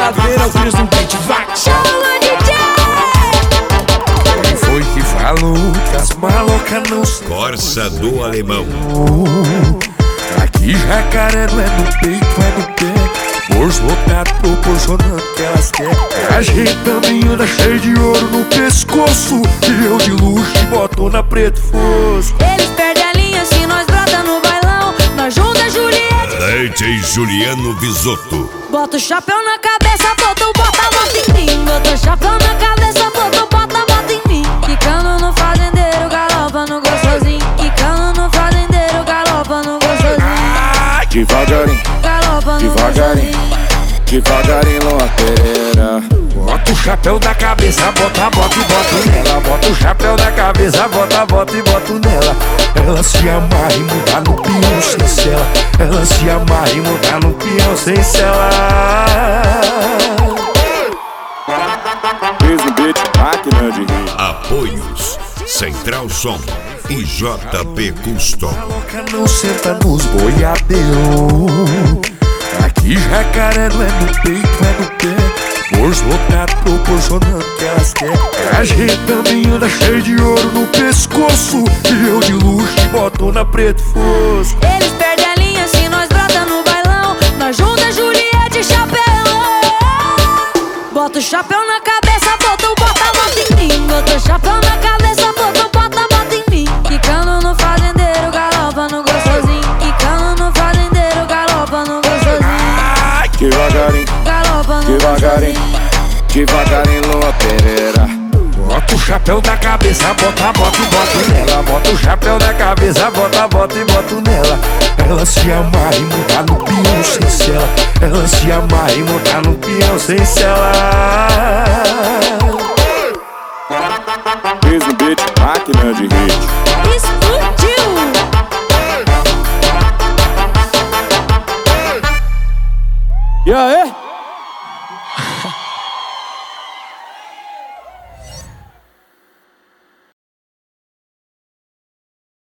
brincadeira, os filhos do beat, vai! Chama DJ! Quem foi que falou que as malocas não são Corsa do Alemão. Aqui jacaré não é no peito, é no pé. Bolso lotado proporcionando o que elas querem. A gente também anda cheio de ouro no pescoço. E eu de luxo e boto na preto fosco. Eles perdem a linha se nós brota no bailão. Nós junta Juliette, Leite e Juliano Visotto. bota o chapéu na cabeça, botou, bota a bota em mim. Bota o chapéu na cabeça, botou, bota a bota em mim. Quicando no fazendeiro, galopa no gostosinho. Quicando no fazendeiro, galopa no gostosinho. Devagarinho, Galopa no devagarinho, gostosinho. devagarinho, Lua Pereira. Bota o chapéu da cabeça, bota a bota e boto nela. Bota o chapéu da cabeça, bota a bota e boto nela. Ela se amarra e muda no peão sem cela. Ela se amarra e muda no peão sem cela. Fiz no beat, máquina de rir. Apoios Central Som e JP Custom. A louca não senta nos boiadeiros. Aqui jacaré não é no peito, é no pé. Bolso lotado proporcionando o que elas querem. A gente também anda cheio de ouro no pescoço. E eu de luxo e boto na preto fosco. Eles perdem a linha se nós brota no bailão. Nós junta Juliette e chapéu. Bota o chapéu na cabeça, botou, bota a bota em mim. Bota o chapéu na cabeça, botou, bota a bota em mim. Quicando no fazendeiro, galopa no gostosinho. Quicando no fazendeiro, galopa no gostosinho. Devagarinho, Galopa no devagarinho, gostosinho. devagarinho, Lua Pereira. Bota o chapéu da cabeça, bota a bota e boto nela. Bota o chapéu da cabeça, bota a bota e boto nela. Ela se amarra e muda no peão sem cela. Ela se amarra e muda no peão sem cela. Fiz no beat, máquina de hit. Explodiu! E aí?